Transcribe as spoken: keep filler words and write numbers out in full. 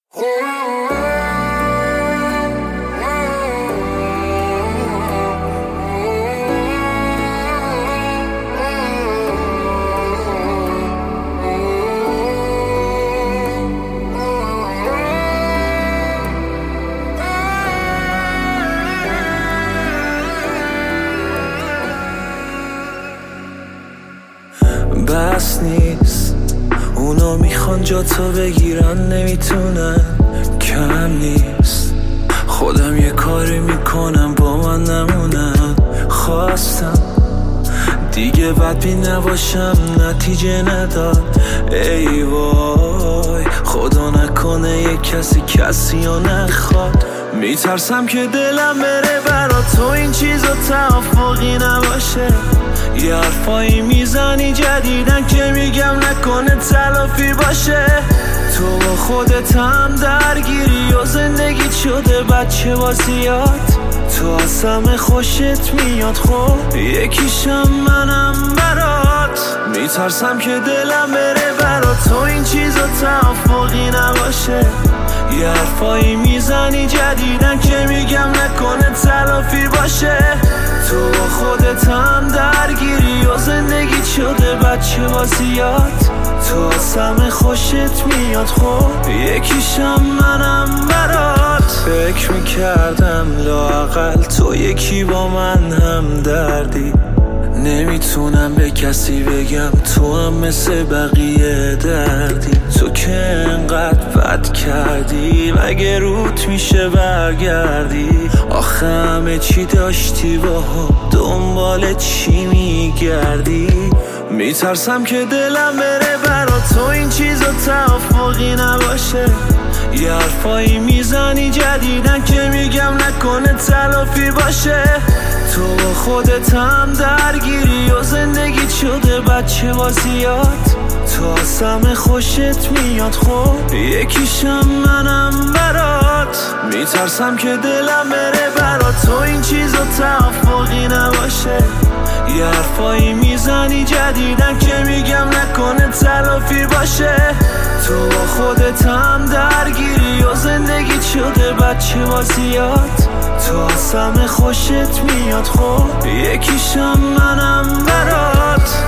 بس نیست اونا میخوان جا تو بگیرن، نمیتونن، کم نیست خودم یه کاری میکنم با من نمونن. خواستم دیگه بدبی نباشم، نتیجه نداد. ای وای خدا نکنه یه کسی کسی رو نخواد. میترسم که دلم بره برا تو این چیزا توافقی نباشه. یه حرفایی میزنی جدیدن که میگم نکنه تلافی باشه. تو با خودت هم درگیری و زندگی شده بچه بازیات. تو از همه خوشت میاد، خب یکیشم منم برات. میترسم که دلم بره برا تو این چیزا توافقی نباشه. یه حرفایی میزنی جدیدن که میگم نکنه تلافی باشه. تو با خودت هم درگیری و زندگی شده بچه بازیات. تو از همه خوشت میاد، خب یکیشم منم برات. فکر میکردم لااقل تو یکی با من هم دردی. نمیتونم به کسی بگم تو هم مثل بقیه دردی. تو که انقدر بد کردی مگه روت میشه برگردی؟ آخه همه چی داشتی با هم، دنبال چی میگردی؟ میترسم که دلم بره برا تو این چیزا توافقی نباشه. یه حرفایی میزنی جدیدن که میگم نکنه تلافی باشه. تو با خودت هم درگیری و زندگی شده بچه بازیات. تو از همه خوشت میاد، خب یکیشم منم برات. میترسم که دلم بره برا تو این چیزا توافقی نباشه. یه حرفایی میزنی جدیدن که میگم نکنه تلافی باشه. تو با خودت هم درگیری و زندگی شده بچه بازیات. تو از همه خوشت میاد، خب یکیشم منم برات.